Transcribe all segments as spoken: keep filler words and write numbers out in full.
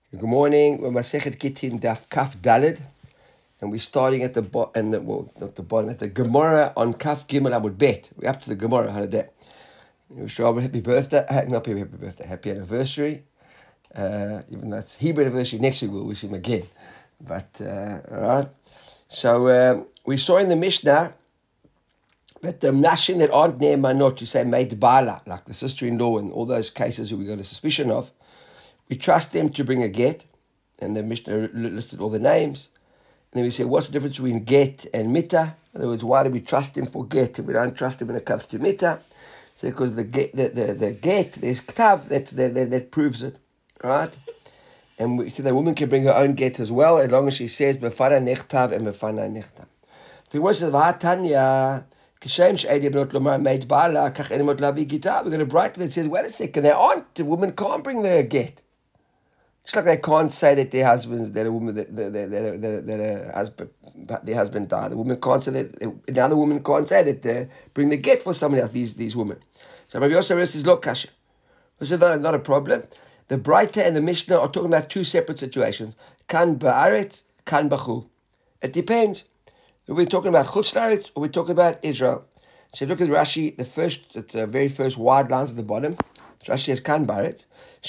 Good morning. We're Masechet Gittin Daf Kaf Dalid, and we're starting at the bottom, and well, not the bottom, at the Gemara on Kaf Gimel Amud Bet. We're up to the Gemara. How did that? Wish Robert happy birthday. Not happy birthday. Happy anniversary. Uh, even though it's Hebrew anniversary next week, we'll wish him again. But uh, all right. So um, we saw in the Mishnah that the nashim that aren't near manot, you say made bala, like the sister-in-law and all those cases who we got a suspicion of. We trust them to bring a get, and the Mishnah listed all the names. And then we say, what's the difference between get and mita? In other words, why do we trust them for get if we don't trust them when it comes to mita? So because the get, the, the, the get, there's ktav that, that, that, that proves it, right? And we said the woman can bring her own get as well, as long as she says, befana nechtav and befana nechtav. So the word says, v'hatanya, We're going to brighten that says, wait a second, they aren't, the woman can't bring their get. Just like they can't say that their husbands, that a woman, that, that, that, that, that a husband, their husband died. The woman can't say that, another woman can't say that they bring the get for somebody else, these, these women. So Rabbi Yosef says, look, Kasha. This is not, not a problem. The Breita and the Mishnah are talking about two separate situations. Kan ba'aretz, kan b'chul. It depends. Are we talking about Chutz La'aretz or are we talking about Israel? So if you look at Rashi, the first, the very first wide lines at the bottom, Rashi says, Kan Baret.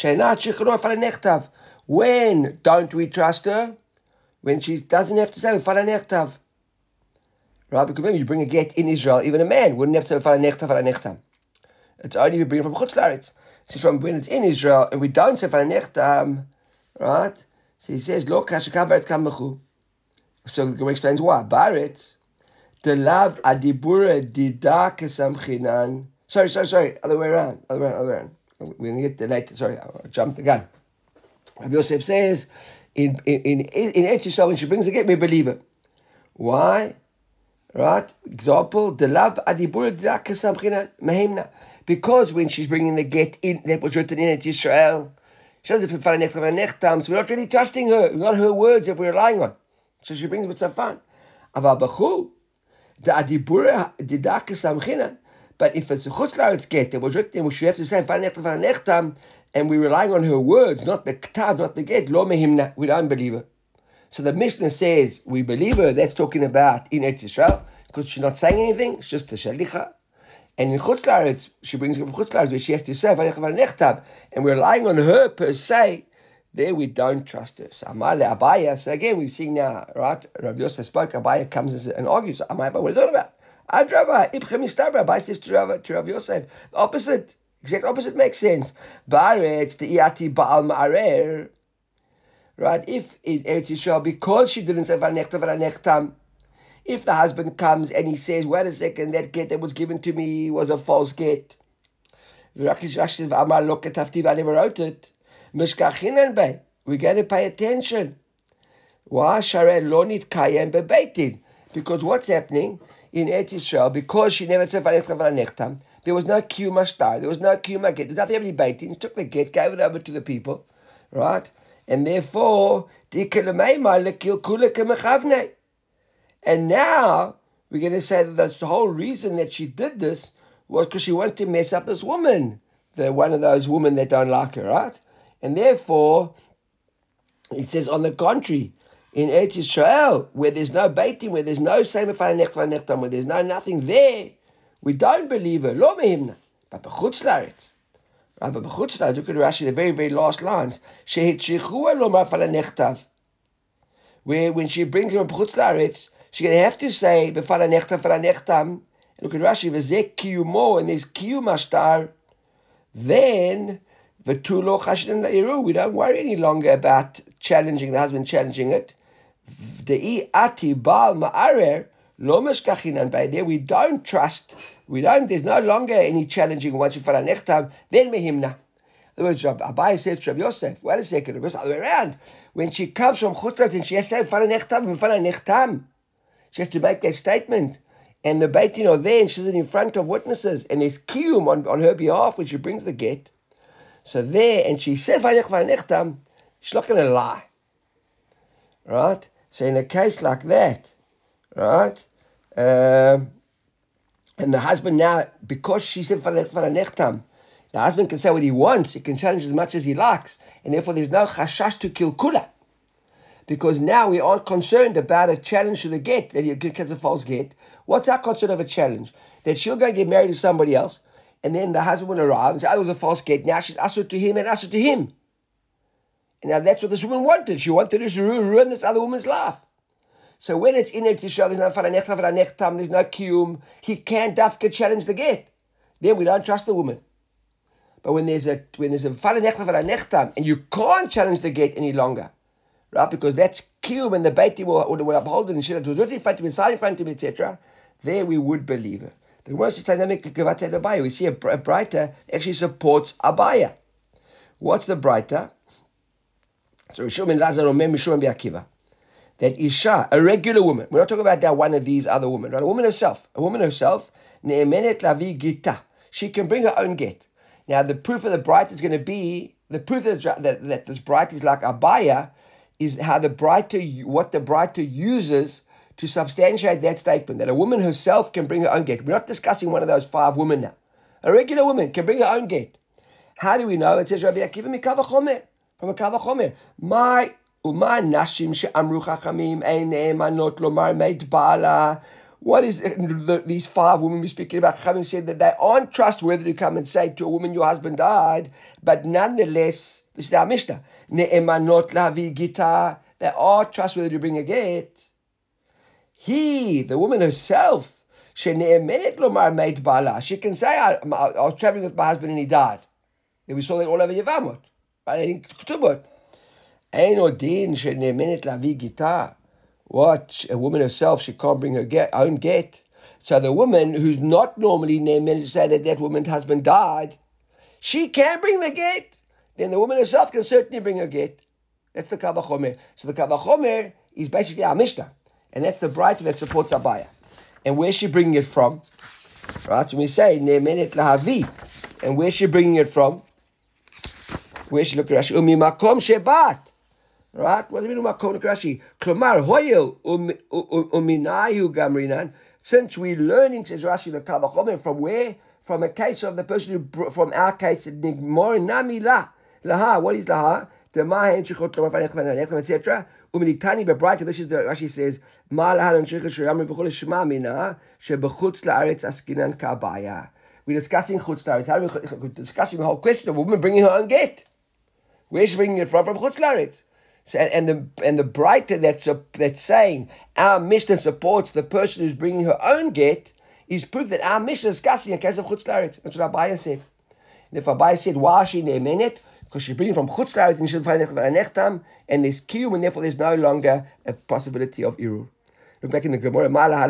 When don't we trust her? When she doesn't have to say, Fala Nechtav. Right? Because remember, you bring a get in Israel, even a man wouldn't have to say, Fala Nechtav, Fala Nechtam. It's only if you bring it from Chutz La'aretz. So from when it's in Israel, and we don't say, Fala Nechtam, right? So he says, Lo Kasha Kan Baret Kan Mechu. So the Gemara explains why. Baret, the love adibura dida kesamchinan. Sorry, sorry, sorry. Other way around. Other way around. Other way around. We're going to get there later. Sorry, I jumped the gun. Rabbi Yosef says, in in in in Eretz Yisrael, when she brings the get, we believe her. Why? Right? Example, the love adibura dida kesamchinan mehemna. Because when she's bringing the get in, that was written in Eretz Yisrael, she doesn't feel nechtam, so we're not really trusting her. It's not her words that we're relying on. So she brings what's fun. Aval b'chul, the adibura dida kesamchinan. But if it's a Chutz La'aretz get that was written, we should have to say nechtam, and we're relying on her words, not the ktav, not the get. Lo mehimna, we don't believe her. So the Mishnah says we believe her. That's talking about in Eretz Yisrael because she's not saying anything. It's just the shalicha. And in Chutz La'aretz, she brings up Chutz La'aretz where she has to say nechtam, and we're relying on her per se. There we don't trust her. So Amale Abaya. So again, we're seeing now, right? Rav Yosef spoke. Abaya comes and argues. Amale, what is it about? Adraba, Ibchem Istabra. Abaya says to Rav, to Rav Yosef, the opposite, exact opposite makes sense. Ba'aretz the iati ba'al ma'arer. Right? If in Eretz Yisrael, because she didn't say v'anechtam v'anechtam, if the husband comes and he says, wait a second, that get that was given to me was a false get. Rashi says, V'amar lo ketafti, I never wrote it. We're going to pay attention. Why? Because what's happening in Eretz Yisrael, because she never said there was no kiyum mashtar, there was no kiyum get. There's nothing happening baiting. He took the get, gave it over to the people, right? And therefore, and now we're going to say that that's the whole reason that she did this was because she wanted to mess up this woman, the one of those women that don't like her, right? And therefore, it says on the contrary, in Eretz Yisrael, where there's no baiting, where there's no same nechtam, where there's no nothing there, we don't believe her. Lo mehimna. But b'chutz la'aretz, right? But b'chutz la'aretz, look at Rashi, the very, very last lines. Shehitchichua lo ma'afal nechtav. Where when she brings him b'chutz la'aretz, she's going to have to say b'fal nechtav, fal nechtam. Look at Rashi, v'zeh kiyumo, and there's kiyum ashtar. Then we don't worry any longer about challenging the husband, challenging it. There we don't trust. We don't. There's no longer any challenging. Once you find a nechtam, then mehimna. In other words, Abai says to Rav Yosef, wait a second, it's the other way around. When she comes from Chutz La'aretz and she has to have find a nechtam, find a nechtam, she has to make that statement. And the beitin are there, and she's in front of witnesses, and there's kiyum on, on her behalf when she brings the get. So there, and she says, she's not going to lie. Right? So in a case like that, right? Um, and the husband now, because she said, The husband can say what he wants. He can challenge as much as he likes. And therefore there's no chashash to kill kula. Because now we aren't concerned about a challenge to the get, that he gets a false get. What's our concern of a challenge? That she'll go get married to somebody else, and then the husband will arrive and say, oh, it was a false get. Now she's asur to him and asur to him. And now that's what this woman wanted. She wanted to ruin this other woman's life. So when it's in it, there's no faranechta, faranechtam, there's no kiyum, he can't dafka challenge the get. Then we don't trust the woman. But when there's a when there's a faranechta, faranechtam, and you can't challenge the get any longer, right? Because that's kiyum and the beitim will, will uphold it and shit. It was written in front of him, inside in front of him, et cetera. There we would believe her. The worst is dynamic Abaya. We see a, a brighter actually supports Abaya. What's the brighter? So Rishon ben Lazar or Mem Rishon ben Akiva. That Isha, a regular woman, we're not talking about that one of these other women, right? A woman herself, a woman herself, Ne'emenet lavi gita. She can bring her own get. Now the proof of the bright is going to be, the proof that, that, that this bright is like Abaya is how the brighter, what the brighter uses to substantiate that statement, that a woman herself can bring her own get. We're not discussing one of those five women now. A regular woman can bring her own get. How do we know? It says, Rabbi Akiva mikava chomer, from a kava chomer. My Uma nashim she'amru chachamim ein ne'emanot lomar meit ba'ala. What is it, the, these five women we're speaking about? Chachamim said that they aren't trustworthy to come and say to a woman, your husband died, but nonetheless, this is our Mishnah, ne'emanot lavi gita, they are trustworthy to bring a get. He, the woman herself, she'ne'emenet lomar meit ba'ala, she can say, I, I, I was traveling with my husband and he died. And we saw that all over Yevamot, right? In Ketubot. Ein odin she'ne'emenet lavi gita. What? A woman herself, she can't bring her get, own get. So the woman who's not normally ne'emenet to say that that woman's husband died, she can bring the get. Then the woman herself can certainly bring her get. That's the Kava Chomer. So the Kava Chomer is basically our Mishnah. And that's the brighter that supports Abaya. And where's she bringing it from? Right? So we say, ne'emenet lahavi. And where's she bringing it from? Where's she looking at Rashi? Umi makom shebat. Right? What do you mean makom Rashi? Klomar hoyel uminayu gamrinan. Since we're learning, says Rashi, the Kava Chomer, from where? From a case of the person who, brought, from our case, nigmor nami la. Laha. What is laha? The mahen shechot klomar fanechem et cetera. Uminitani bebrighter. This is the Rashi says ma lahan shechot sheyamri b'chol shema mina shebechutz laaretz askinan kabaya. We're discussing chutz laaretz. How are we discussing the whole question of a woman bringing her own get? Where's she bringing it from? From chutz laaretz. So, and the and the brighter that's a, that's saying our Mishnah supports the person who's bringing her own get is proof that our Mishnah is discussing a case of chutz laaretz. That's what Abaya said. And if Abaya said why is she ne'emenet, because she's bringing from chutz laaretz and she'll find nechtam, and there's kiyum, and therefore there's no longer a possibility of irur. Look back in the Gemara.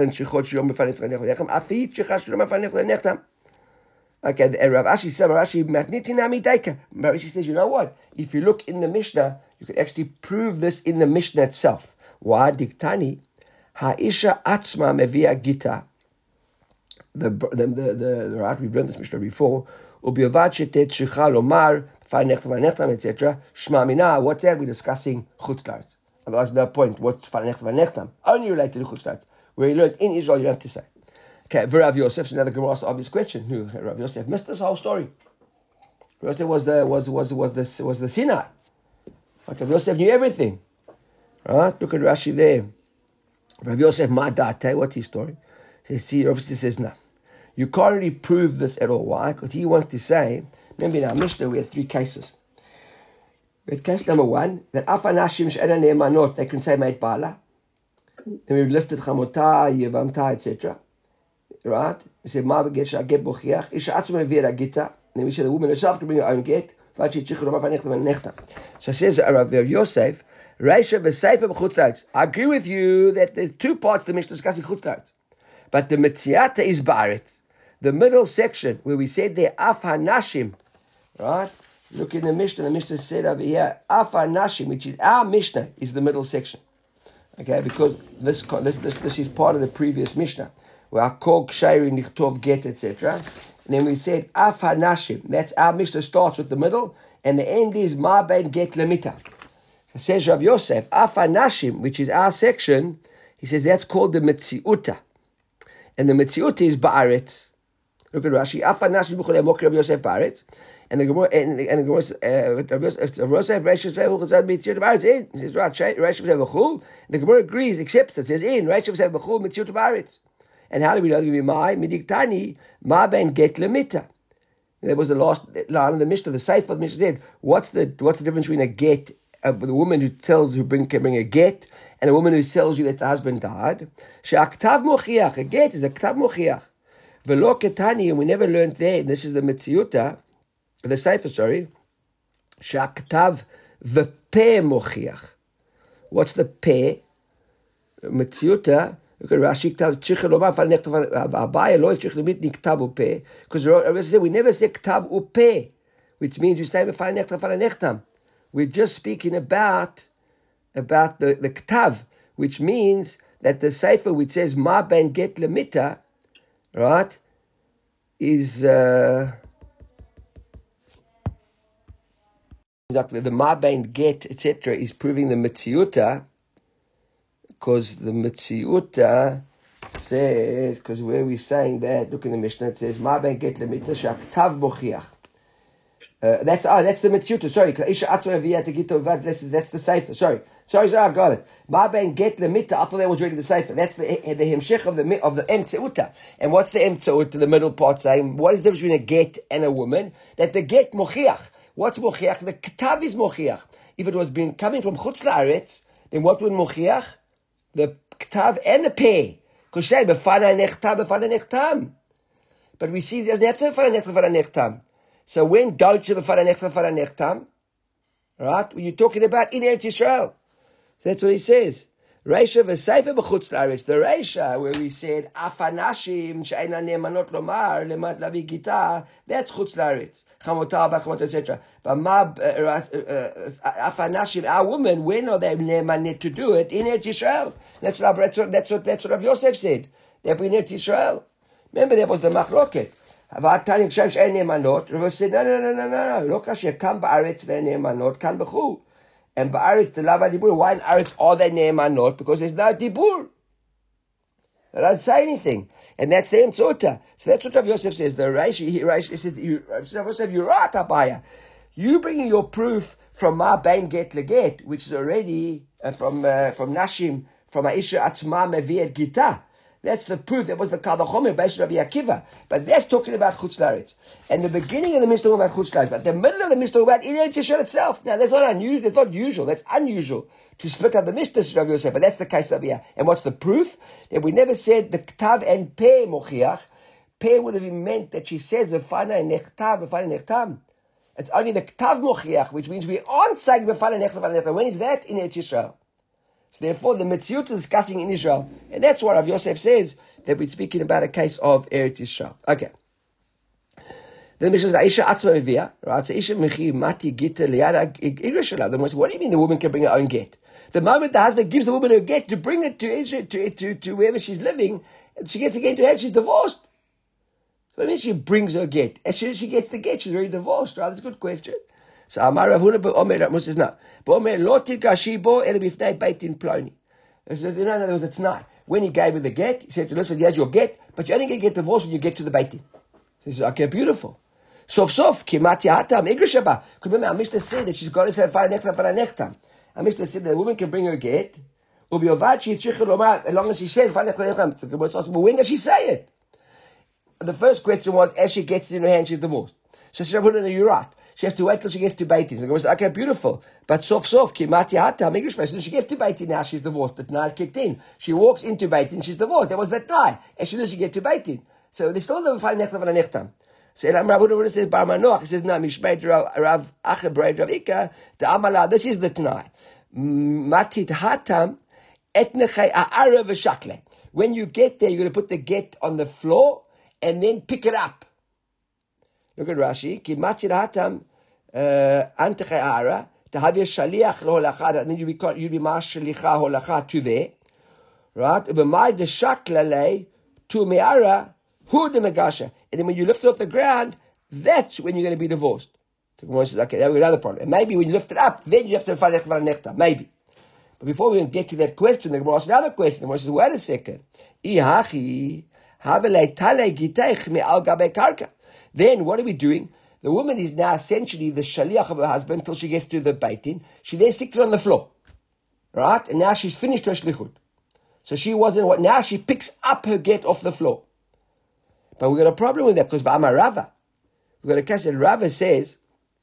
Okay, and Rav Ashi said, Rav Ashi magnitinami deika. Rav Ashi says, you know what? If you look in the Mishnah, you can actually prove this in the Mishnah itself. Why? Diktani, ha'isha atzma mevia gita. The the the the right, we've learned this Mishnah before. Ubiavad shetet shicha lomar fanechtam fanechtam et cetera. Shma mina. What's that? We're discussing chutz laaretz. Otherwise, no point. What's fanechtam fanechtam? Only related to chutz laaretz. Where you learned in Israel, you don't have to say. Okay, Rav Yosef, another Gemara asked the obvious question. Who? Rav Yosef missed this whole story. Rav Yosef was the was was was the was the Sinai. Rav Yosef knew everything. Right? Look at Rashi there. Rav Yosef Ma'adate, what's his story? See, Rav Yosef says no. You can't really prove this at all. Why? Because he wants to say, remember in our Mishnah we had three cases. We had case number one, that Afanashim She'ena Ne'emanot, they can say Meit Ba'ala. Then we listed Chamota, Yevamta, et cetera. Right? We said, Ma get get bochiach. Isha atzma v'era gita. Then we said the woman herself can bring her own get. So says Rav Yosef, Reisha v'seifa b'chutz laaretz. I agree with you that there's two parts of the Mishnah discussing chutz laaretz. But the Metziata is ba'aretz. The middle section, where we said there, Af HaNashim. Right? Look in the Mishnah. The Mishnah said over here, Af HaNashim, which is our Mishnah, is the middle section. Okay? Because this, this, this, this is part of the previous Mishnah. Where I call Kshairi Nichtov Get, et cetera. And then we said, Af HaNashim. That's our Mishnah starts with the middle, and the end is Ma Ben Get Lemita. So says Rav Yosef, Af HaNashim, which is our section, he says that's called the Metziuta. And the Metziuta is Ba'aretz. Look at Rashi, Af HaNashim B'chol Emok Rav Yosef Ba'aretz. And the Gemara and the, and the Gemara says, "In." He says, "Right, Rashi says b'chul." The Gemara agrees, accepts it. Says, "In." Rashi says b'chul mitziyut b'aretz. And how do we know? We my midiktani ma ben get lemita. That was the last line of the Mishnah. The Seif of the Mishnah said, "What's the what's the difference between a get, uh, the woman who tells who bring can bring a get, and a woman who tells you that the husband died? She'aktav mochiach. A get is a ktav mochiach. V'lo ketani, and we never learned there. And this is the mitziyuta." The Sefer, sorry, Shaktav v'peh mochiach. What's the peh? Metziuta. Look at Rashi. Ktav tzricha lomar faranech abaya lo tzrich lemit niktav upeh. Because Rashi said we never say ktav upeh, which means you say faranech faranechtam. We're just speaking about about the the ktav, which means that the Sefer which says ma ben get lemita, right, is. Uh, Exactly, the Mabain get, et cetera, is proving the Metziuta, because the Metziuta says, because where we're saying that, look in the Mishnah, it says, Mabain get lemita shaktav mochiach. That's oh, that's the Metziuta. Sorry, that's that's the Sefer. Sorry, sorry, sorry, I got it. Mabain get lemita. I thought that was reading the Sefer. That's the the hemshech of the of the emtzeuta. And what's the emtzeuta? The middle part saying, what is the difference between a get and a woman? That the get mochiach. What's mochiach? The ktav is mochiach. If it was been coming from chutz la'aretz, then what would mochiach? The ktav and the peh. Because she said, b'fanai nechtam, b'fanai nechtam. But we see it doesn't have to be b'fanai nechtam, b'fanai nechtam. So when don't you b'fanai nechtam, b'fanai nechtam? Right? When you're talking about in Eretz Yisrael. That's what he says. Reisha v'seifa b'chutz la'aretz. The Reisha, where we said, afanashim she'eina ne'emanot lomar, lemat lavi gita, that's chutz la'aretz. et cetera. But ma afanashim, our women, when are they ne'emanit to do it? In Eretz Yisrael. That's what that's what that's what that's what Rabbi Yosef said. They're in Eretz Yisrael. Remember, that was the machloket. Rabbi said, no, no, no, no, no, no. Look, Hashem, come ba'aretz they ne'emanot, come b'chul. And ba'aretz the lava dibur. Why in aretz are they ne'emanot? Because there's no dibur. They don't say anything. And that's the emtzota. So that's what Rav Yosef says. The Rashi, he, Rashi says, you, Rav Yosef, you're right, Abaya. You bringing your proof from Ma Bain Get Leget, which is already uh, from uh, from Nashim, from Aisha Atzma Meviet Gita. That's the proof. That was the Kavachomer based on Rabbi Akiva. But that's talking about Chutz La'aretz. And the beginning of the Mishnah talking about Chutz La'aretz. But the middle of the Mishnah talking about in Eretz Yisrael itself. Now that's not unusual. That's not usual. That's unusual to split up the Mishnah, Rabbi Yosef. But that's the case of here. And what's the proof? That we never said the Ktav and Peh Mochiach. Peh would have meant that she says V'fana Nechtav, V'fana Nechtam. It's only the Ktav Mochiach, which means we aren't saying V'fana Nechtav, V'fana Nechtam. When is that? In Eretz Yisrael. So therefore, the Metziut is discussing in Israel. And that's what Rav Yosef says, that we're speaking about a case of Eretz Yisrael. Okay. Then the Mishnah says, Aisha Atzma Evia, right? So Isha Mechi Mati Gita Liara Igrishalav. Then what do you mean the woman can bring her own get? The moment the husband gives the woman her get to bring it to Israel, to, to, to wherever she's living, she gets again to her, she's divorced. So I mean, she brings her get. As soon as she gets the get, she's already divorced, right? That's a good question. So Amar Rav Huna b'Omer Rav says no. B'Omer lo tirgashi bo ela b'fnei beit din ploni. You know, there was a t'nai. When he gave her the get, he said to her, listen, here's your get, but you only can get divorced when you get to the beit din. So he said, okay, beautiful. Sof sof kimat yahatam igrish haba. Because remember, our Mishnah said that she's got to say fara nechtam fara nechtam. Our Mishnah said that a woman can bring her get, ubi ovad she tzricha lomar, as long as she says fara nechtam fara nechtam. But when does she say it? The first question was, as she gets it in her hand, she's divorced. So she said, you're right. She has to wait till she gets to Beit Din. So the Gemara okay, beautiful. But sof sof, kimati hata, English person. She gets to Beit Din now, she's divorced. But now it's kicked in. She walks into Beit Din, she's divorced. That was that lie. As soon as she gets to Beit Din. So they still never find nechtam and nechtam. So Elam Rav Huna says, Bar Manoach, he says, no, mishmeit Rav Achabraid Rav Ika, the Amala, this is the Tanai. Matit hatam, etnechai a'ara v'shakle. When you get there, you're going to put the get on the floor and then pick it up. Look at Rashi. Ki machir hatam antechei ara tahavir shaliach leholacha. Then you be you be mas shalicha holacha to there, right? Ubemai de shaklalei to me'ara hu de megasha. And then when you lift it off the ground, that's when you're going to be divorced. The Gemara says, okay, that was another problem. And maybe when you lift it up, then you have to find nechta. Maybe. But before we get to that question, the Gemara asks another question. The Gemara says, wait a second. Ihachi havelei talei giteich me'al gabei karka. Then what are we doing? The woman is now essentially the shaliach of her husband until she gets to the Beit Din. She then sticks it on the floor. Right? And now she's finished her shlichut. So she wasn't what, now she picks up her get off the floor. But we've got a problem with that because V'amar Rava. We've got a case that Rava says,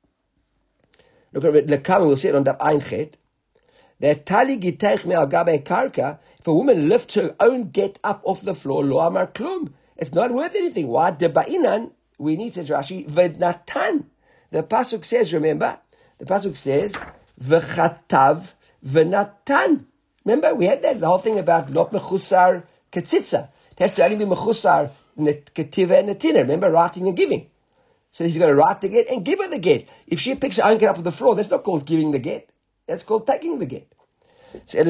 look at Lekam, we'll see it on Daf Ein Chet, that Tali Giteich Me'al Gabei Karka, if a woman lifts her own get up off the floor, Lo Amar Klum, it's not worth anything. Why? Deba'inan, we need, says Rashi, V'natan. The Pasuk says, remember, the Pasuk says, V'chatav V'natan. Remember, we had that, the whole thing about Lot Mechusar Ketzitza. It has to only be Mechusar Ketiva and Netina. Remember, writing and giving. So he's going to write the get and give her the get. If she picks her own get up on the floor, that's not called giving the get. That's called taking the get. So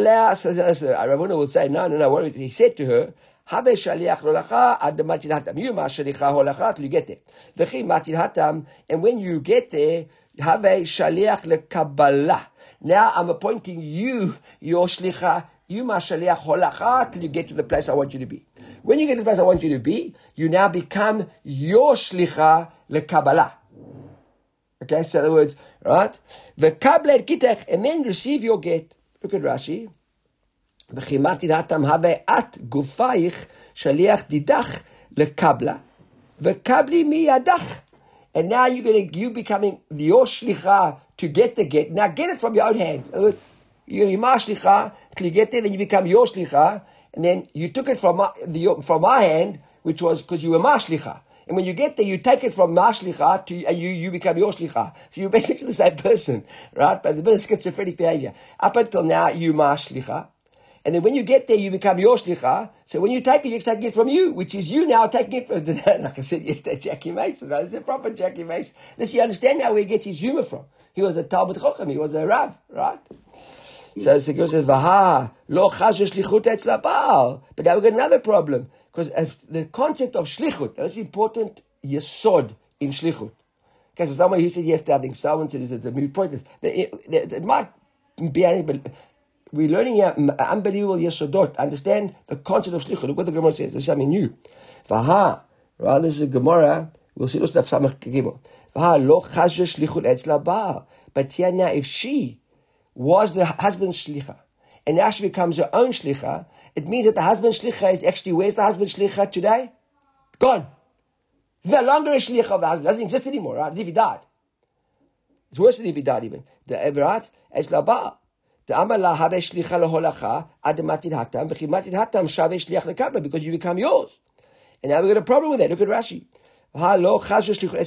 Ravuna will say, no, no, no. What he said to her, Have shaliach lolacha ad matil hatam. You ma shalicha holacha till you get there. V'chi matil hatam, and when you get there, have shaliach lekabbalah. Now I'm appointing you, your shlicha, you ma shaliach holacha till you get to the place I want you to be. When you get to the place I want you to be, you now become your shlicha lekabbalah. Okay, so in other words, right? V'kablet kitech, and then receive your get. Look at Rashi. V'chimatil hatam have at gufayich shaliach didach lekabla v'kabli miyadach. And now you're going to, you becoming your shlicha to get the get. Now get it from your own hand. You're going to be my shlicha till you get there, then you become your shlicha, and then you took it from my, the, from my hand, which was because you were my shlicha. And when you get there, you take it from my shlicha to, and you, you become your shlicha. So you're basically the same person, right? But there's a bit of schizophrenic behavior. Up until now, you my shlicha. And then when you get there, you become your shlicha. So when you take it, you're taking it from you, which is you now taking it from, like I said, yeah, Jackie Mason, right? This is a proper Jackie Mason. This, you understand now where he gets his humor from. He was a Talmud Chochem, he was a Rav, right? So the girl says, Vaha, lo chaz shlichut etz labal. But now we've got another problem. Because the concept of shlichut, that's important yesod in shlichut. Okay, so someone who said yes to having someone said it's a moot point. It, it, it, it might be any, but we're learning here unbelievable yesodot. Understand the concept of shlichut. Look what the Gemara says. This is something new. Vaha, right? This is a Gemara. We'll see what's the Samach Gimel. Vaha lo chaz shlichut etz labal. But here now, if she was the husband's shlicha, and now she becomes her own shlicha, it means that the husband's shlicha is actually, where's the husband's shlicha today? Gone. He's no longer a shlicha of the husband. It doesn't exist anymore, right? As if he died. It's worse than if he died even. The Eberat, es laba. The amala have shlicha leholacha, adematit hatam, v'chimatit hatam, shave shliach lekabla, because you become yours. And now we've got a problem with that. Look at Rashi. That's not called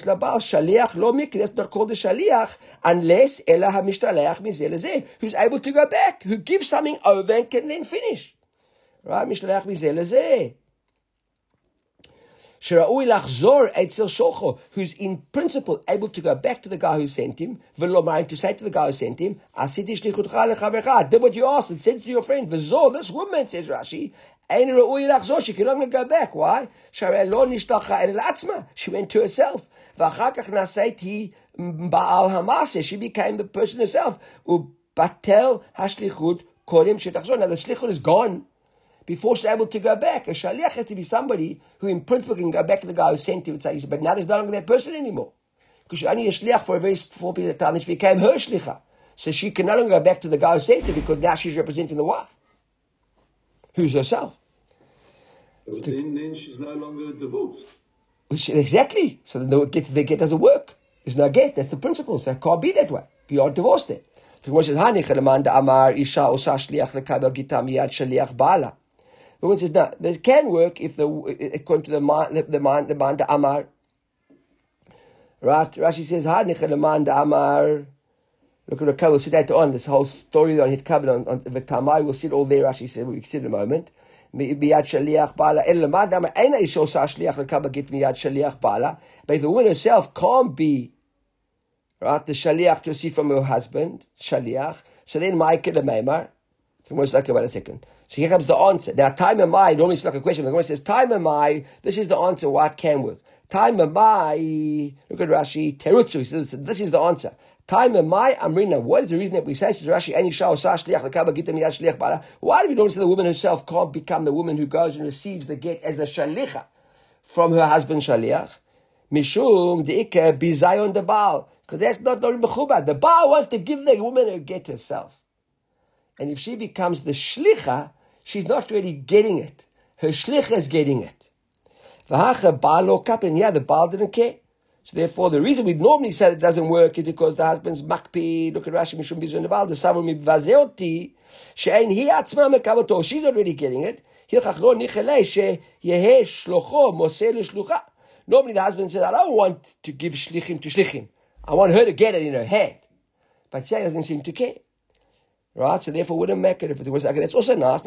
the shaliach unless ela hamishtalech mizeh lezeh, who's able to go back, who gives something over and can then finish. Right? Mishtalech mizeh lezeh. Shera'ui lachzor etzel shulcho, who's in principle able to go back to the guy who sent him, v'lomar, to say to the guy who sent him, asiti shlichutcha lechavercha, did what you asked and said to your friend. V'zor, this woman, says Rashi, ein ra'ui lachzor, she can only go back. Why? Sharei lo nishtacha el atzma, she went to herself. V'achar kach naseit hi ba'al hamaseh, she became the person herself. U'batel hashlichut kodim shetachzor. Now the shlichut is gone before she's able to go back. A shaliach has to be somebody who in principle can go back to the guy who sent him and say, but now there's no longer that person anymore. Because she's only a shliach for a very short period of time, and she became her shlicha. So she can no longer go back to the guy who sent her because now she's representing the wife, who's herself. But then, then she's no longer divorced. Which, exactly. So the get, the get doesn't work. There's no get. That's the principle. So it can't be that way. You are divorced then. The Gemara says, Amar Isha Osa Shliach Lekabel Gita Miyad Shaliach Ba'ala. The woman says, no, it can work if the, according to the man, the, the man, the man, the Amar. Right? Rashi says, Ha, Nichel man, the Amar. Look at the cover, we'll see that on, this whole story on it covered on, on the Tamai, we'll see it all there, Rashi said, we'll see it in a moment. Miyad Shaliach Ba'ala, El Lamad, the Amar, Eina Isha Osa Shliach Lekabel Gita Miyad Shaliach Ba'ala. But if the woman herself can't be, right, the Shaliach to receive from her husband, Shaliach, so then Ma'ikeh the Meimar. So we'll talk about it a second. So here comes the answer. Now, time am I, normally it's like a question. The Gemara says, time am I, this is the answer, what can work. Time am I, look at Rashi, terutzu, he says, this is the answer. Time am I, Amrina, what is the reason that we say, says Rashi, Ani Shah Osah Shliach Lekabel Gita Miyad Shliach Ba'ala? Why do we normally say the woman herself can't become the woman who goes and receives the get as the shalicha from her husband Shaliach? Mishum de'ika bizayon the Baal. Because that's not the mechubah. The Baal wants to give the woman her get herself. And if she becomes the shlicha, she's not really getting it. Her shlicha is getting it. V'hacha Baal lo kapin. Yeah, the Baal didn't care. So therefore, the reason we normally say it doesn't work is because the husband's makpi. Look at Rashi, Mishum bizayon the Baal. The savar mivazeoti she'ein hi atzma mekabato. She's not really getting it. Hilchach lo nichelei she'yeheh shlocho moseh l'shlucha. Normally the husband says, I don't want to give shlichim to shlichim. I want her to get it in her hand. But she doesn't seem to care. Right? So therefore it wouldn't make it if it was like that's also nice.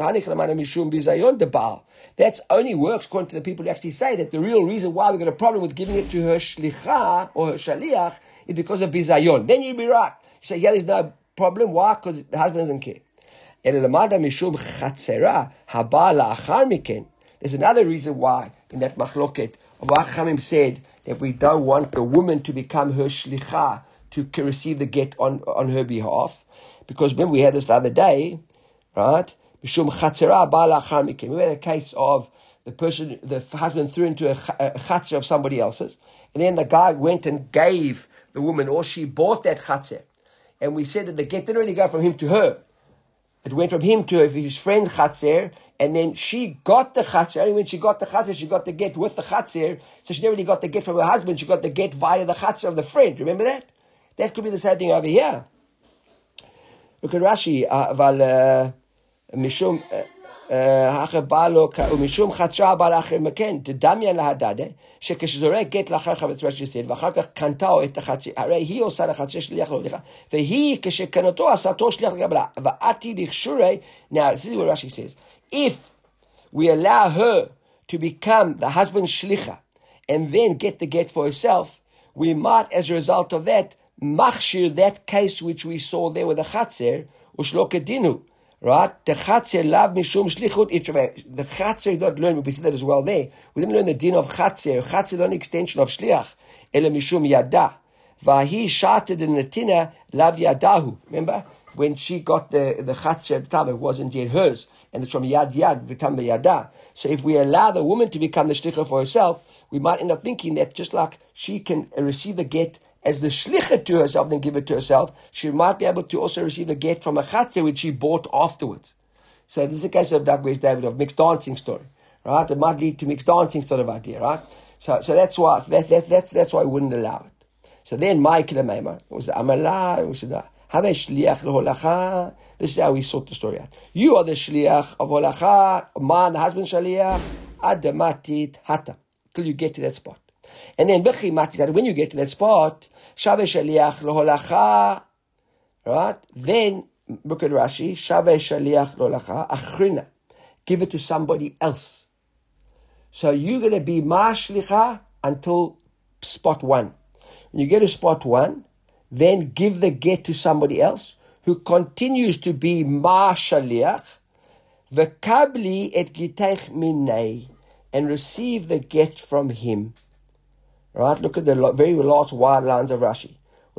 That only works according to the people who actually say that the real reason why we got a problem with giving it to her shlicha or her shaliach is because of bizayon. Then you'd be right. You say, yeah, there's no problem. Why? Because the husband doesn't care. There's another reason why in that machloket Chachamim said that we don't want the woman to become her shlicha to receive the get on, on her behalf. Because remember we had this the other day, right? Mishum chatzera ba lachar mikem. We had a case of the person, the husband threw into a, a chatzer of somebody else's, and then the guy went and gave the woman, or she bought that chatzer. And we said that the get didn't really go from him to her. It went from him to his friend's chatzer, and then she got the chatzer. Only when she got the chatzer, she got the get with the chatzer. So she never really got the get from her husband. She got the get via the chatzer of the friend. Remember that? That could be the same thing over here. Look at Rashi. Aval mishum hacher balo umishum chatzer bal acher meken tedamyan lahadade shekeshzorek get lachar chavetz. Rashi said v'achar kach kantao et chatzer. Harei hi osa lachatzer shliach lo lecha vehi keshekanoto asato shliach legabla va'ati lichshurei. Now this is what Rashi says. If we allow her to become the husband's shlicha and then get the get for herself, we might, as a result of that, machshir that case which we saw there with the chatzer, ushlo kedinu, right? The chatzer lav mishum shlichut. The chatzer did not learn, we see that as well there. We didn't learn the din of chatzer. Chatzer is not an extension of shliach. Ele mishum yada. Vahi shated in netina lav yadahu. Remember? When she got the, the chatzer at the time, it wasn't yet hers. And it's from yad yad, vitam yada. So if we allow the woman to become the shlicha for herself, we might end up thinking that just like she can receive the get as the shlicha to herself, then give it to herself, she might be able to also receive the get from a chatzer which she bought afterwards. So this is a case of Doug West David of mixed dancing story, right? It might lead to mixed dancing sort of idea, right? So, so that's why that's that's that's that's why I wouldn't allow it. So then my kilamema was amala. We said, have a shliach leholacha. This is how we sort the story out. You are the shliach of holacha, man, the husband shliach, adamatit hata, till you get to that spot. And then when you get to that spot, shave shaliach loholacha, right? Then look at Rashi, shave shaliach loholacha achrina, give it to somebody else. So you're going to be ma shlicha until spot one. When you get to spot one, then give the get to somebody else who continues to be ma shaliach, v'kabli et giteich minei, and receive the get from him. Right? Look at the very last wide lines of Rashi.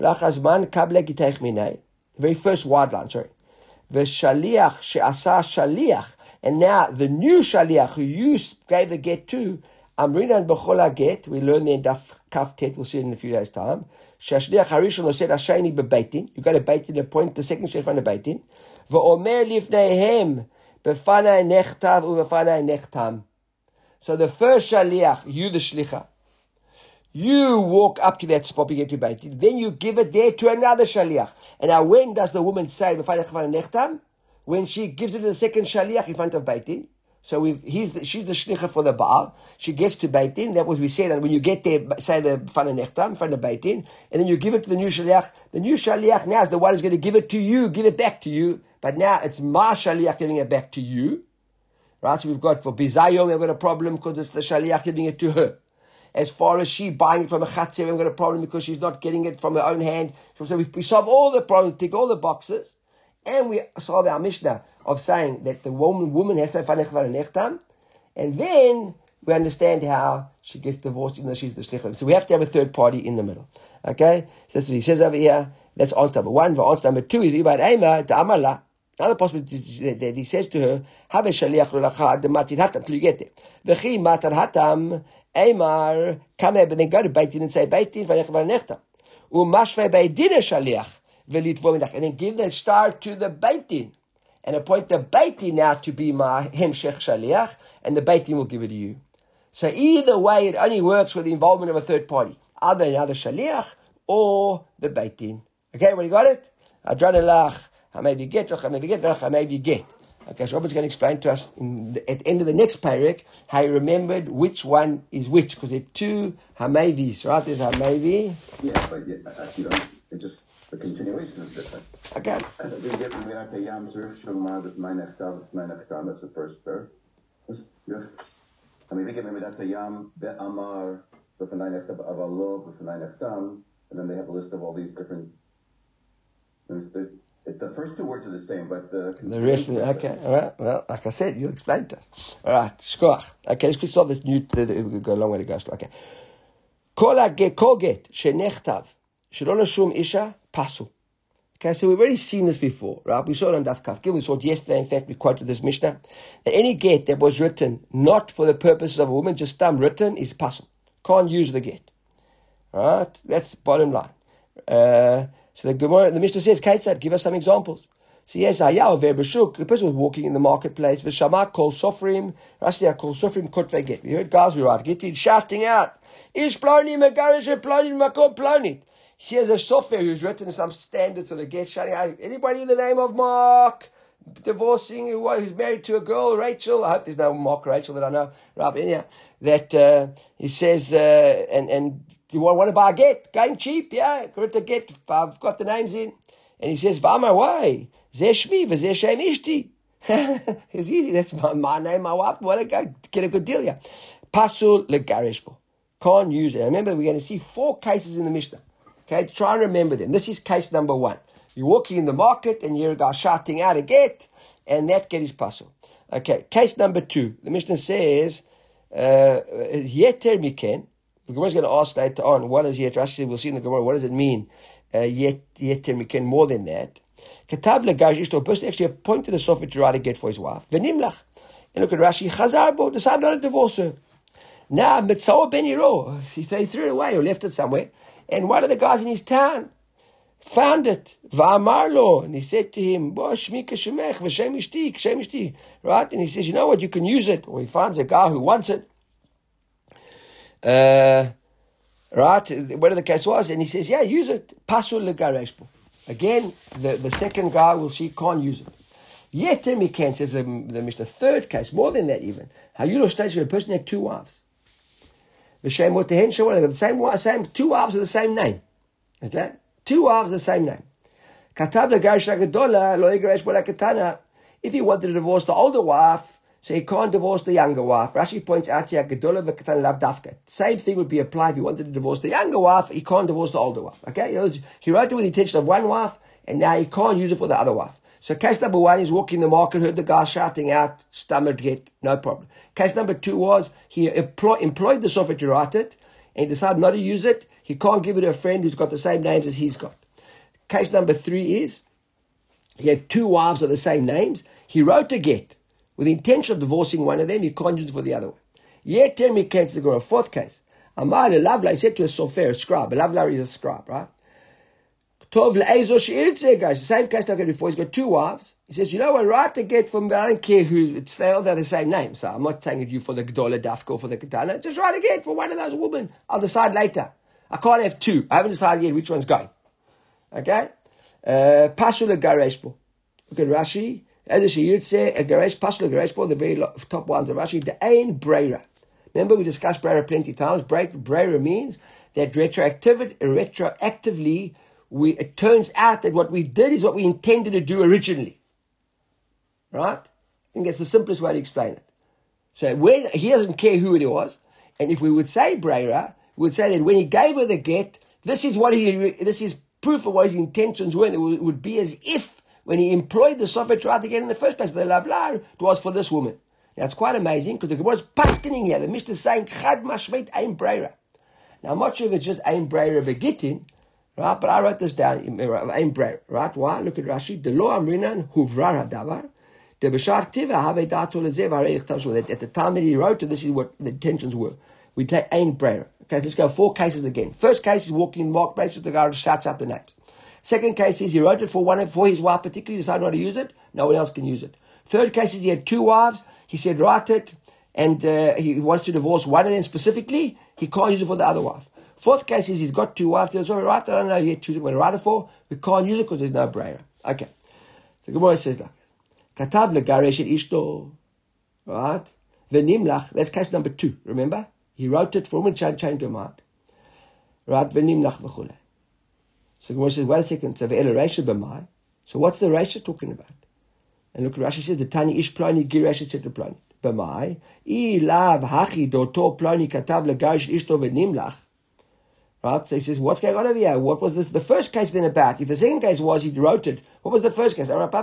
The very first wide line, sorry. V'shaliach she'asa shaliach. And now the new shaliach who you gave the get to, amrinan b'chol get. We learn in Daf Kaf Tet. We'll see it in a few days' time. She'ashliach harishon osed hasheni bebeitin. You got a beitin, appoint the second shliach from the beitin. V'omer lifneihem b'fanai nechtav u'b'fanai nechtam. So the first shaliach, you the shlicha, you walk up to that spot, you get to Beit Din, then you give it there to another shaliach. And now when does the woman say, when she gives it to the second shaliach in front of Beit Din? So we've, he's the, she's the shlicha for the Baal. She gets to Beit Din. That was we said. And when you get there, say the Fana Nechtam, in front of Beit Din, and then you give it to the new shaliach. The new shaliach now is the one who's going to give it to you, give it back to you. But now it's ma shaliach giving it back to you. Right? So we've got for Bizayo, we've got a problem because it's the shaliach giving it to her. As far as she buying it from a chatzer, we've got a problem because she's not getting it from her own hand. So we, we solve all the problems, tick all the boxes, and we solve our Mishnah of saying that the woman, woman has to have nechtam, and then we understand how she gets divorced even though she's the shlichah. So we have to have a third party in the middle. Okay? So that's what he says over here. That's answer number one. For answer number two is about Ema, the Amala. Another possibility is that he says to her, have a shaliach lolacha adematit hatam, till you get there. V'chi matar hatam, Eimar, come here, but then go to Beit Din and say, Beit Din, v'nechta v'nechta. U'mashvei Beit Din shaliach, v'litvor minach. And then give the star to the Beit Din. And appoint the Beit Din now to be my hemshech shaliach, and the Beit Din will give it to you. So either way, it only works with the involvement of a third party. Either another shaliach, or the Beit Din. Okay, everybody got it? Adranelach, maybe get, maybe get, maybe get. Okay, so Robert's going to explain to us in the, at the end of the next parak how he remembered which one is which, because there are two Hamavis, right? There's Hamavi. Yeah, but yeah, you know, it just, the continuation is different. Okay. That's the first pair. I mean, we get Mirat Yam, Be'amar, and then they have a list of all these different. The, the first two words are the same, but the the rest. Of, okay, all right. Well, like I said, you explained it. All right, shkoach. Okay, let's start this new. We'll go a long way to go. Okay. Kol get kol get shenechtav shelon shum isha pasu. Okay, so we've already seen this before, right? We saw it on Daf Kaf Gimel. We saw it yesterday. In fact, we quoted this Mishnah that any get that was written not for the purposes of a woman, just dumb written, is pasul. Can't use the get. All right, that's the bottom line. Uh, so the Gemara, the Mishnah says, Kaitzad, give us some examples. So yes, Ayav Verbashuk, the person was walking in the marketplace, V'shama kol sofrim, Rashi kol sofrim kotvei get. We heard guys who write getting shouting out, Ish ploni megarish ploni makom ploni. Here's a software who's written some standards of the get shouting out. Anybody in the name of Mark divorcing who, who's married to a girl, Rachel? I hope there's no Mark Rachel that I know. Right, anyhow, that uh, he says, uh, and and you want, want to buy a get, going cheap, yeah, got to get. I've got the names in, and he says, "V'amar why? Zeshmi v'zeh shem ishti." It's easy. That's my, my name, my wife. Want to go get a good deal, yeah. Pasul legarish bo. Can't use it. Remember, we're going to see four cases in the Mishnah. Okay, try and remember them. This is case number one. You're walking in the market and you're a guy shouting out a get, and that get is pasul. Okay, case number two. The Mishnah says, yeter miken. The Gemara is going to ask later on, what is yeter? Rashi, we'll see in the Gemara, what does it mean? Uh, yet, yeter miken, more than that. Katab legarish ishto, a person actually appointed a sofer to write a get for his wife. V'nimlach. And look at Rashi, chazar bo, decided not to divorce her. Now, mitzvah ben yiro, he threw it away or left it somewhere. And one of the guys in his town found it. Va'amarlo. And he said to him, Shmika shemech, v'shem ishti, kshem ishti. Right? And he says, you know what, you can use it. Or he finds a guy who wants it. Uh, right? Whatever the case was. And he says, yeah, use it. Pasul legareshpo. Again, the, the second guy will see, can't use it. Yet, he can, says the, the Mishnah. Third case, more than that even. Hayulo states where a person had two wives. The same, the same, same, two wives of the same name. Okay? Two wives of the same name. If he wanted to divorce the older wife, so he can't divorce the younger wife. Rashi points out here, same thing would be applied if he wanted to divorce the younger wife, he can't divorce the older wife. Okay? He wrote it with the intention of one wife, and now he can't use it for the other wife. So case number one is walking the market, heard the guy shouting out, stammered get, no problem. Case number two was he employ, employed the software to write it, and he decided not to use it. He can't give it to a friend who's got the same names as he's got. Case number three is he had two wives of the same names. He wrote a get with the intention of divorcing one of them. He can't use it for the other one. Yet tell me, case the girl. Fourth case. Amar lelavla, he said to a sofer, a scribe. A lavla is a scribe, right? Tov le'ezo she'irtze, guys. The same case like before. He's got two wives. He says, you know what, write the get from, I don't care who, it's, they all have the same name. So I'm not saying it you for the Gdola Dafka or for the Katana. Just write a get for one of those women. I'll decide later. I can't have two. I haven't decided yet which one's going. Okay? Uh, Pasul le'gareshpo. Look at Rashi. Ezo she'irtze, a garesh, pasul le'gareshpo, the very top ones of Rashi. The ain breira. Remember we discussed breira plenty of times. Breira means that retroactivity, retroactively, we, it turns out that what we did is what we intended to do originally. Right? I think that's the simplest way to explain it. So when he doesn't care who it was, and if we would say Breira, we would say that when he gave her the get, this is what he, this is proof of what his intentions were. And it would, it would be as if when he employed the software to write the get in the first place, the lavlar, it was for this woman. Now it's quite amazing because the Gemara is paskening here. The Mishnah is saying Chad Mashmeit Ein Breira. Now I'm not sure if it's just Ein Breira Begitin. Right, but I wrote this down in Breira, right? Why? Look at Rashi. The lo amrinan huvrar hadavar. The b'shar tiva have da'ato lezeh v'harei yichtav shlo. At the time that he wrote it, this is what the intentions were. we take Ein Breira. Okay, let's go four cases again. First case is walking in the marketplace, the guy shouts out the names. Second case is he wrote it for one for his wife particularly, decided not to use it, no one else can use it. Third case is he had two wives, he said write it, and uh, he wants to divorce one of them specifically, he can't use it for the other wife. Fourth case is he's got two wives, he says, oh, right, I don't know yet who's going to write it for, we can't use it because there's no Breira. Okay. So Gemara says like Katav legaresh et ishto. Right? V'nimlach, that's case number two, remember? He wrote it for him and changed her mind. Right? V'nimlach v'chule. So Gemara says, wait a second, so ve'ele reisha b'mai. So what's the reisha talking about? And look, Rashi says, the Tani ish ploni giresh et cetera ploni. B'mai. I lav hachi doto ploni katav legaresh et ishto v'nimlach. Right? So he says, what's going on over here? What was this, the first case then about? If the second case was he wrote it, what was the first case? There was no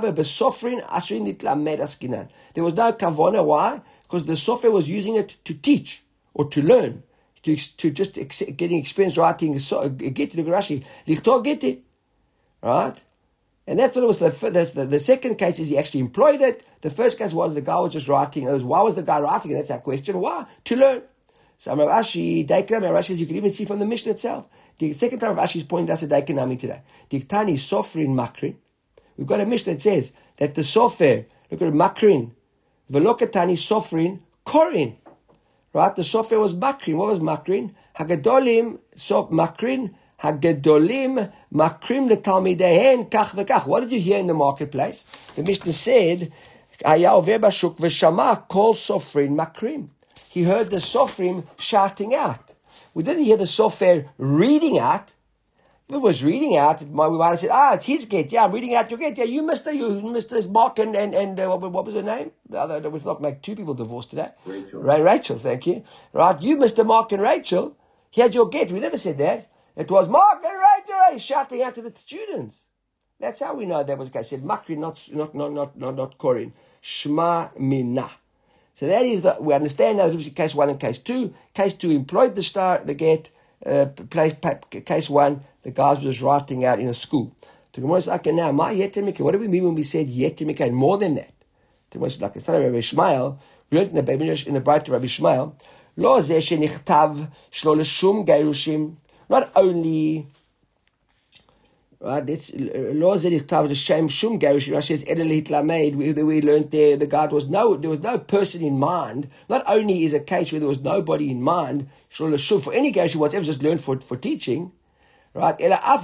kavona. Why? Because the software was using it to teach or to learn, to to just ex- getting experience writing. So, get it, Rashi, lichtor get it, right? And that's what it was. The, the the second case is he actually employed it. The first case was the guy was just writing. It was, why was the guy writing? And that's our question. Why? To learn. So Rashi, Daikram, Rashi says you can even see from the Mishnah itself. The second time Rashi is pointing us a Daikanami today. Diktani Sofrin Makrin. We've got a Mishnah that says that the Sofer, look at Makrin, Velokatani Sofrin Korin. Right? The Sofer was Makrin. What was Makrin? Hagadolim, so Makrin, Hagadolim, Makrim letalmidehen, kach v'kach. What did you hear in the marketplace? The Mishnah said, Ayav Bashuk v'shama kol Sofrin Makrim. He heard the Sofrim shouting out. We didn't hear the Sofer reading out. If it was reading out, we might have said, ah, it's his get. Yeah, I'm reading out your get. Yeah, you Mister You, Mister Mark and, and, and uh, what, what was her name? The other, that was not make two people divorced today. Rachel. Right, Rachel, thank you. Right, you Mister Mark and Rachel, he had your get. We never said that. It was Mark and Rachel. He's shouting out to the students. That's how we know that was the case. He said, Makri, not, not, not, not, not, not Korin. Shma Minah. So that is the, we understand now the case one and case two. Case two employed the star, the get, uh, place, case one, the guy was writing out in a school. The Gemara is like, now, my yetemika, what do we mean when we said yetemika and more than that? The Gemara is like, it's not Rabbi Ishmael, we learned in the, in the Bright to Rabbi Ishmael, lo zeh shenichtav shlo l'shum geirushim, not only, right, it's lo zeh nichtav l'shem shum geirushim, Rashi says, edel hitlamed, we, we learned there, the guy was no, there was no person in mind, not only is a case where there was nobody in mind, shlo l'shum, for any geirushim, whatever, just learned for, for teaching, right?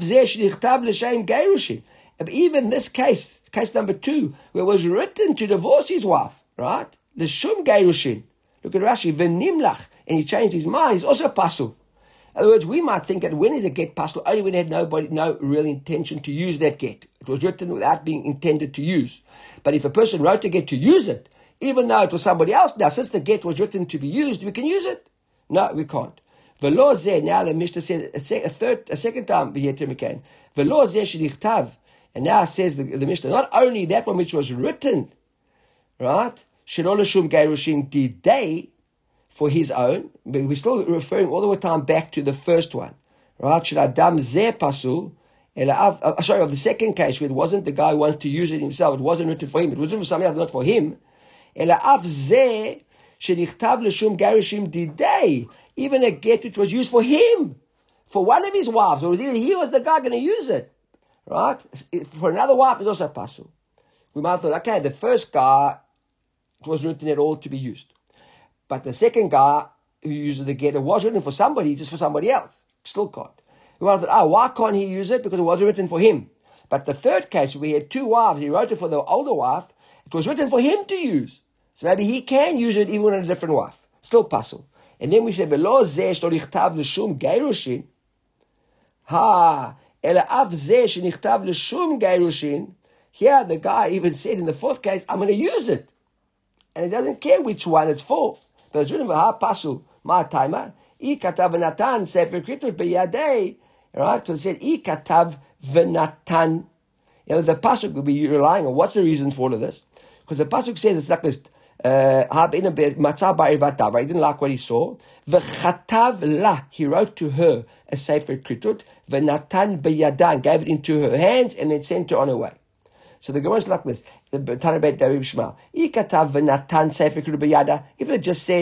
Even this case, case number two, where it was written to divorce his wife, right? L'shum geirushin. Look at Rashi, v'nimlach, and he changed his mind. He's also pasul. In other words, we might think that when is a get pasul? Only when he had nobody, no real intention to use that get. It was written without being intended to use. But if a person wrote a get to use it, even though it was somebody else, now since the get was written to be used, we can use it. No, we can't. V'lo zeh, now the Mishnah says a, a third, a second time, v'yetem V'lo zeh shedichtav, and now it says the, the Mishnah, not only that one which was written, right? Shelo l'shum geirushin didei, for his own, but we're still referring all the time back to the first one, right? Shadam zeh pasul, uh, sorry, of the second case where it wasn't the guy who wants to use it himself, it wasn't written for him, it was written for somebody else, not for him. Ela av zeh shedichtav l'shum geirushin didei. Even a get which was used for him, for one of his wives, or was either he was the guy going to use it, right? For another wife is also a pasul. We might have thought, okay, the first guy, it was written at all to be used, but the second guy who uses the get, it was written for somebody, just for somebody else, still can't. We might have thought, oh, why can't he use it? Because it wasn't written for him. But the third case, we had two wives, he wrote it for the older wife, it was written for him to use, so maybe he can use it even on a different wife, still pasul. And then we say, "V'lo zeh shlo nichtav l'shum geirushin." Ha, ela av zeh shenichtav l'shum geirushin. Here, the guy even said in the fourth case, "I'm going to use it," and it doesn't care which one it's for. But it's written for ha pasul ma taima. I katav v'natan sefer kritut b'yadei. Right? So it said, "I katav v'natan." You know, the pasuk will be relying on what's the reason for all of this? Because the pasuk says it's like this. Uh, he didn't like what he saw. V'chatav la, he wrote to her a sefer kritut. V'natan b'yadan, gave it into her hands and then sent her on her way. So the Gemara is like this. The Tana Beit Rabbi Shmuel. Ikatav v'natan sefer kritut b'yada. If it just said,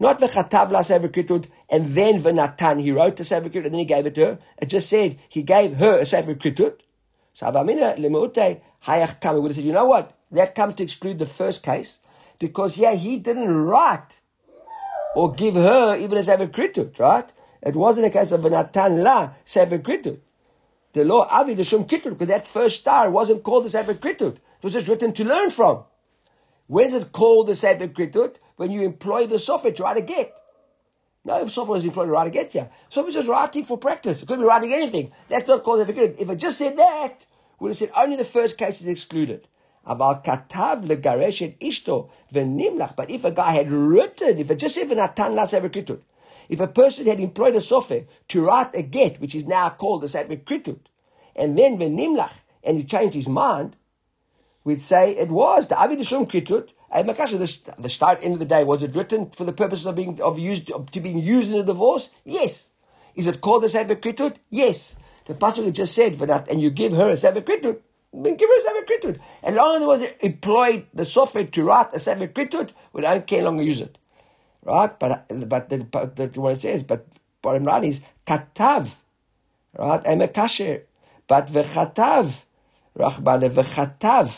Not v'chatav la sefer kritut, and then v'natan, he wrote the sefer kritut, and then he gave it to her. It just said he gave her a sefer kritut. So Avamina lemeute hayach kam. He would have said, you know what? That comes to exclude the first case, because yeah, he didn't write or give her even a sefer kritut, right? It wasn't a case of v'natan la sefer kritut. The law avi l'shum kritut, because that first star wasn't called the sefer kritut. It was just written to learn from. When is it called the sefer kritut? When you employ the software to write a get. No software is employed to write a get here. Software is just writing for practice. It could be writing anything. That's not called sefer kritut. If it just said that, would have said only the first case is excluded. About katav legaresh et ishto v'nimlach. But if a guy had written, if it just said v'natan la sefer kritut, if a person had employed a software to write a get, which is now called the sefer kritut, and then v'nimlach, and he changed his mind, we'd say it was the avi d'shum kritut. The, the start end of the day, was it written for the purposes of being of used of, to being used in a divorce? Yes. Is it called the sefer kritut? Yes. The pasuk just said for that, and you give her a sefer kritut, then give her a sefer kritut. And as long as it was employed the software to write a sefer kritut, we don't care longer use it, right? But but the, but the, what it says, but bottom line is katav, right? I'm a kasher, but v'chatav, rachmana v'chatav.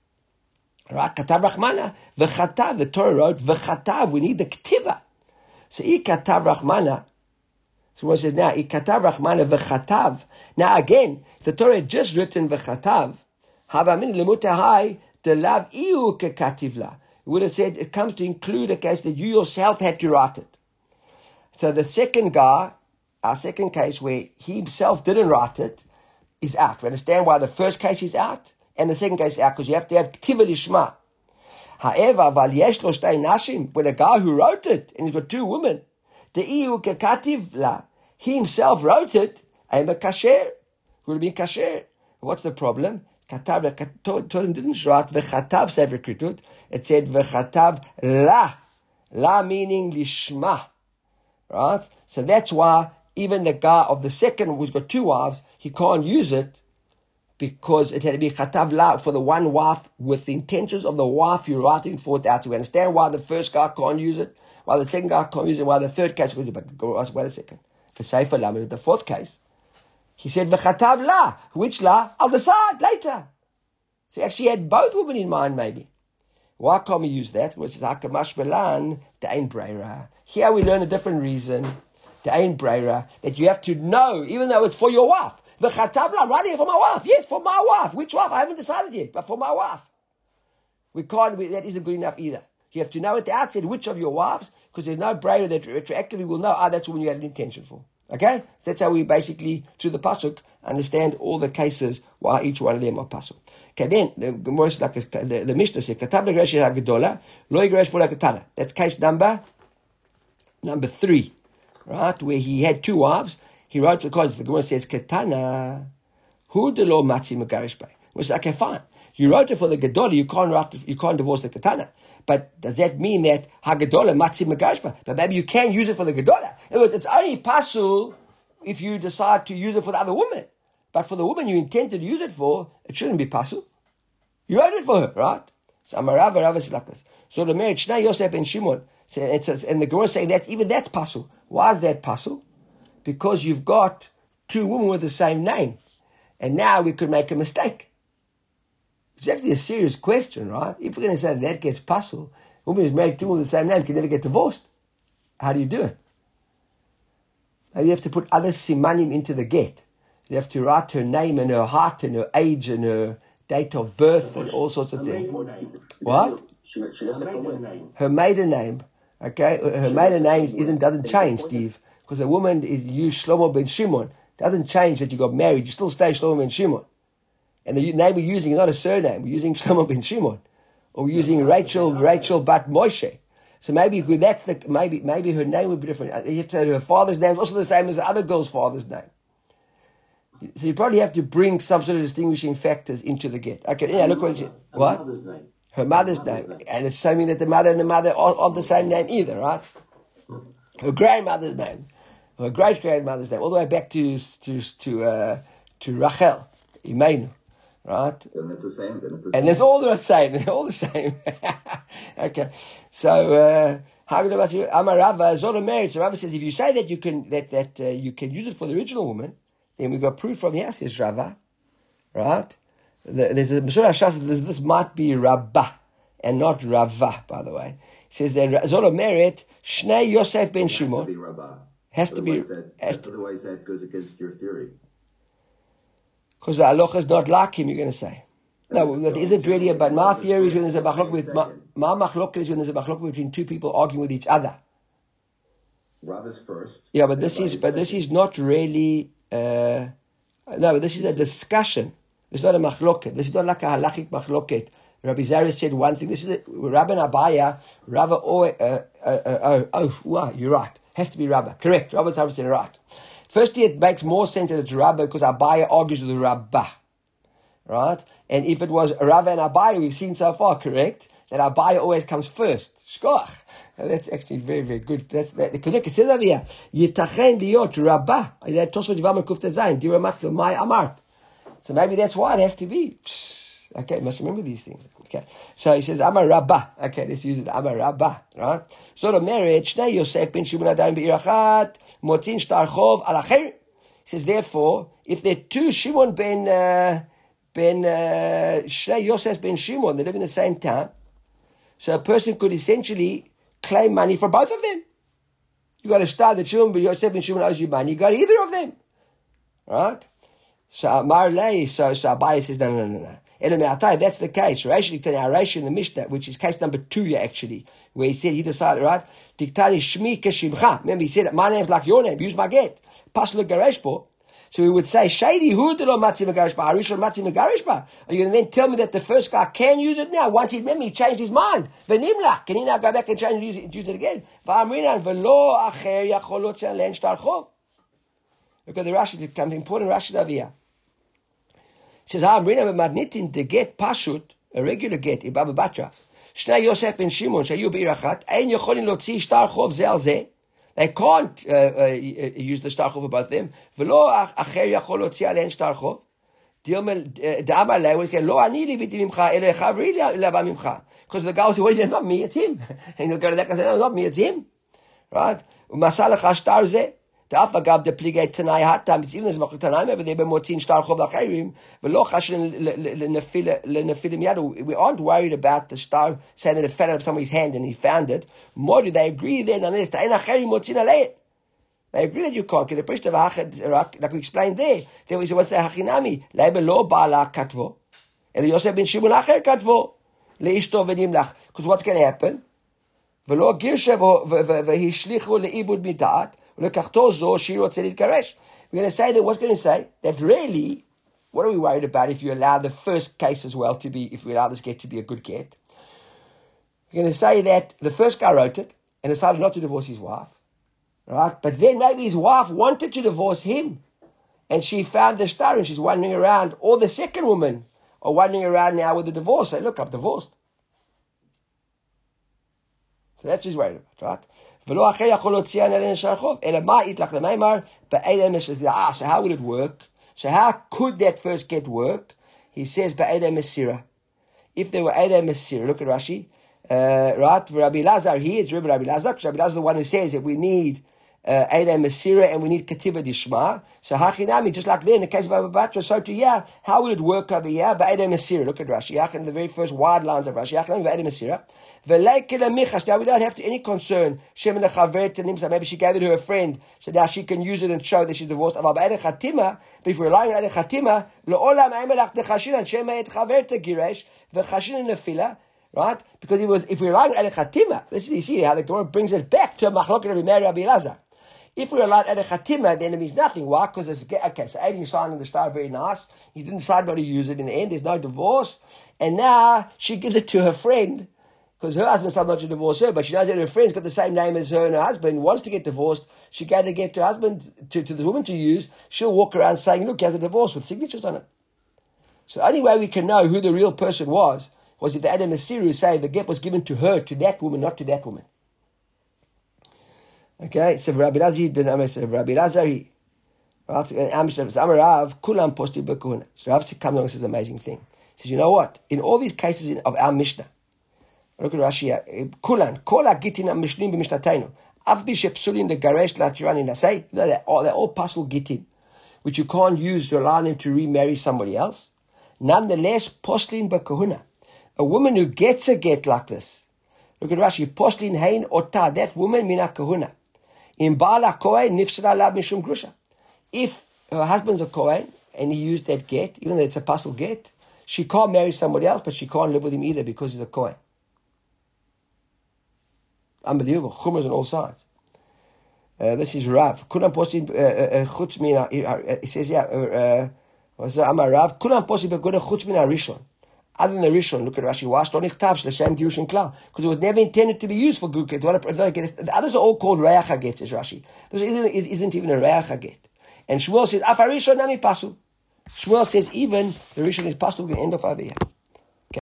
Right, katav rachmana, v'chatav, the Torah wrote, v'chatav, we need the ktiva. So, I katav rachmana, so one says now, I katav rachmana, v'chatav. Now again, the Torah had just written v'chatav, havamin lemutahai, the lav iu kekativla. It would have said, it comes to include a case that you yourself had to write it. So the second guy, our second case where he himself didn't write it, is out. We understand why the first case is out? And the second case is out because you have to have ktiva lishma. However, val yesh lo shtei nashim, when a guy who wrote it and he's got two women, the iu kekativ la, he himself wrote it, I'm a kasher, would be kasher. What's the problem? Katav Torah didn't write v'chatav sefer kritut. It said v'chatav la, la meaning lishma, right? So that's why even the guy of the second who's got two wives, he can't use it. Because it had to be chatav la for the one wife with the intentions of the wife you're writing for it out. We understand why the first guy can't use it, why the second guy can't use it, why the third case can't use it. But go ask, wait a second. The Sefer Lamed, the fourth case, he said v'chatav la. Which la? I'll decide later. So he actually had both women in mind, maybe. Why can't we use that? Well, it says hakamash belan the ein breira. Here we learn a different reason. The ein breira, that you have to know, even though it's for your wife. The chatav, I'm writing it for my wife. Yes, for my wife. Which wife? I haven't decided yet, but for my wife. We can't, we, that isn't good enough either. You have to know at the outset which of your wives, because there's no brainer that retroactively will know, ah, that's the one you had an intention for. Okay? So that's how we basically, through the pasuk, understand all the cases, why each one of them are pasuk. Okay, then, the Gemara is like, the, the Mishnah says, katav l'geresh ha'gedola, lo yigeresh b'la katana. That's case number, number three. Right? Where he had two wives. He wrote the cards. The Gemara says, Ketana, who the law matzi megarish by? We say, okay, fine. You wrote it for the Gedola, you can't write, you can't divorce the Ketana. But does that mean that Hagedola matzi megarish by? But maybe you can use it for the Gedola. In other words, it's only pasul if you decide to use it for the other woman. But for the woman you intended to use it for, it shouldn't be pasul. You wrote it for her, right? So Amarav Rav is like this. So the marriage, Shnei Yosef and Shimon, and the Gemara is saying that even that's pasul. Why is that pasul? Because you've got two women with the same name. And now we could make a mistake. It's actually a serious question, right? If we're going to say that, that gets pasul, a woman who's married to two women with the same name can never get divorced. How do you do it? Maybe you have to put other simanim into the get. You have to write her name and her height and her age and her date of birth and all sorts of things. What? Her maiden name. Okay? Her maiden name isn't doesn't change, Steve. Because a woman is used Shlomo ben Shimon. Doesn't change that you got married. You still stay Shlomo ben Shimon. And the name we're using is not a surname. We're using Shlomo ben Shimon. Or we're using Rachel, Rachel Bat Moshe. So maybe that's the, maybe maybe her name would be different. You have to say her father's name is also the same as the other girl's father's name. So you probably have to bring some sort of distinguishing factors into the get. Okay, yeah, look what it says. What? Her mother's name. Her mother's name. And it's saying that the mother and the mother aren't, aren't the same name either, right? Her grandmother's name. Her great grandmother's name, all the way back to to to uh, to Rachel, Imenu, right? And it's the same. And it's the and same. it's all the same. They're all the same. Okay, so Amar Rava, Zola married. So Rava says, if you say that you can that that uh, you can use it for the original woman, then we've got proof from here, says Rava. Right? There's a Meshur HaShas, this might be Rabbah and not Rava, by the way. It says that Zola married Shnei Yosef ben Shimon. Has to be Rabbah. Has to be. That, has to, otherwise, that goes against your theory. Because the halacha is not like him, you're going to say. No, that isn't really about my theory is when there's a machlok with my, my machlok is when there's a machlok between two people arguing with each other. Rava's first. Yeah, but this is but this is not really uh, no, but this is a discussion. It's not a machloket. This is not like a halachic machloket. Rabbi Zara said one thing. This is it. Rabbi Abaya, Rabbi oh, uh, uh, uh, oh, oh, wow, you're right. Has to be Rabbi. Correct. Rabbi Zara said right. Firstly, it makes more sense that it's Rabbi because Abaya argues with the Rabbah. Right? And if it was Rava and Abaya, we've seen so far, correct? That Abaya always comes first. Shkoch. That's actually very, very good. That's that. Because look, it says over here, Yitachen liot Rabbah. Tosfot Yivam Kuftet Zayin. Dira Machil Mai Amart. So maybe that's why it has to be. Okay, you must remember these things. Okay. So he says, Amar Rabbah. Okay, let's use it. Amar Rabbah. Right? So the marriage, Shnei Yosef ben Shimon Adaim be'irachat, Motzin Shtar Chov al Acher. He says, therefore, if there are two Shimon ben, uh, ben, uh, Shnei Yosef ben Shimon, they live in the same town, so a person could essentially claim money for both of them. You got to start that Shimon ben Yosef ben Shimon owes you money, you got either of them. Right? So Amar Lei, so, so Abaye says, no, no, no, no. That's the case. Rashi Rashi in the Mishnah, which is case number two actually, where he said he decided, right? Diktani Shmi Keshimcha. Remember, he said my name's like your name. Use my get. Paslu Gareshpo. So we would say Shady Hu Delo Matzi Megareshba. Harishon Matzi Megareshba. Are you going to then tell me that the first guy can use it now? Once he remember, he changed his mind. Venimlach. Can he now go back and change and use it, use it again? Va'amrinan velo acher yacholot len shtar chov. Look at the Rashi. It comes important Rashi over here. It says, I'm reading about Matnitin, the get Pashut, a regular get, in Baba Batra. Shnei Yosef ben Shimon, Shayu Beirachat, Ein Yocholin Lotzi Shtar Chov Zel Zeh. They can't uh, uh, use the Shtar Chov about them. Velo Acher Yachol Lotzi Alen Shtar Chov. D'amar Lei, we say, Lo Ani Liviti Mimcha, Ele Chavri Leba Mimcha. Because the guy will say, well, it's not me, it's him. And he'll go to that guy and say, no, it's not me, it's him. Right? Umasalacha Shtar Zeh. The Alpha Gab the Pligate Tanai Hatam, it's even as Machut Tanaim over there, but Motin Shtar Chov Lachirim, Velo Chashin Lenefilim Yadu. We aren't worried about the star saying that it fell out of somebody's hand and he found it. More do they agree then on this? They agree that you can't get a priest of Achad, like we explained there. Then we say, what's the Hachinami? Leibe Lo Bala Katvo. And Yosef ben Shimon Acher Katvo. Leishto Venimlach. Because what's going to happen? Velo Girshev Vehishlichu Leibud Midat. We're going to say that what's going to say that really, what are we worried about if you allow the first case as well to be, if we allow this get to be a good get? We're going to say that the first guy wrote it and decided not to divorce his wife, right? But then maybe his wife wanted to divorce him, and she found the star and she's wandering around, or the second woman are wandering around now with the divorce. Say, look, I'm divorced. So that's what he's worried about, right? Ah, so how would it work? So how could that first get work? He says, Ba'edei Mesira. If there were Edei Mesira, look at Rashi, uh, right? Rabbi Lazar here, it's Rabbi Lazar, because Rabbi Lazar is the one who says that we need uh, Edei Mesira and we need Kativa Dishma. So Hachinami, just like there in the case of Baba Batra, so to yeah, how would it work over here? Ba'edei Mesira, look at Rashi, in the very first wide lines of Rashi, Ba'edei Mesira. Now we don't have to any concern. Maybe she gave it to her friend, so now she can use it and show that she's divorced. But if we're relying on Chatima, right? Because it was, if we're relying on Chatima, this is you see how the Gemara brings it back to Machlok Rabbi Meir Rabbi Elazar. If we rely on Chatima, then it means nothing. Why? Because it's okay. So Aiden signing the star very nice. He didn't decide not to use it in the end. There's no divorce, and now she gives it to her friend. Because her husband decided not to divorce her, but she knows that her friend's got the same name as her and her husband, wants to get divorced. She gave the get to her husband, to, to the woman to use. She'll walk around saying, look, he has a divorce with signatures on it. So the only way we can know who the real person was, was if the Adam Asiru say the get was given to her, to that woman, not to that woman. Okay, so Rabbi Lazar, Rabbi Lazar, Amarav, Kulam Posti Bekuna. So Rav comes along and says an amazing thing. He says, you know what? In all these cases of our Mishnah, Look at Rashi. Kulan, kol hagitin hamishlim b'mishtataynu. Av bi shepsulin legaresh latiran nasei. They're all they're all pasul gitin, which you can't use to allow them to remarry somebody else. Nonetheless, poslin b'kahuna. A woman who gets a get like this. Look at Rashi. Poslin hein ota. That woman mina kahuna. In bala kohen nifsara lav mishum grusha. If her husband's a kohen and he used that get, even though it's a pasul get, she can't marry somebody else, but she can't live with him either because he's a kohen. Unbelievable. Chumras on all sides. Uh, this is Rav. Kulam posim chutz mina. It says yeah. What's that? Amar Rav. Kulam posim begoda chutz mina rishon. Other than the rishon, look at Rashi. Why don't nichtav l'shem girushin klal? Because it was never intended to be used for good get. The others are all called reach haget, says Rashi. This isn't even a reach haget. And Shmuel says, "Af harishon nami pasul." Shmuel says even the rishon is pasul. We can end off over here.